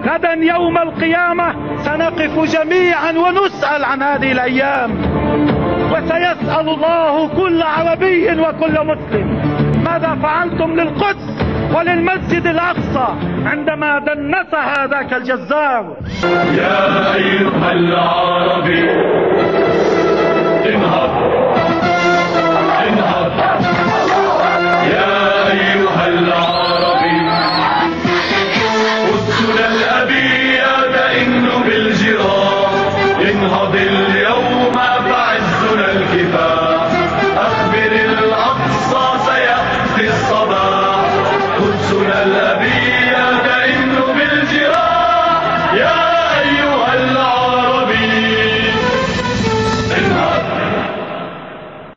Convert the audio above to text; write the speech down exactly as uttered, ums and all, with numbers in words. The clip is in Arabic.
غدا يوم القيامة سنقف جميعا ونسأل عن هذه الأيام، وسيسأل الله كل عربي وكل مسلم ماذا فعلتم للقدس وللمسجد الأقصى عندما دنسها ذاك الجزار. يا أيها العربي انهض انهض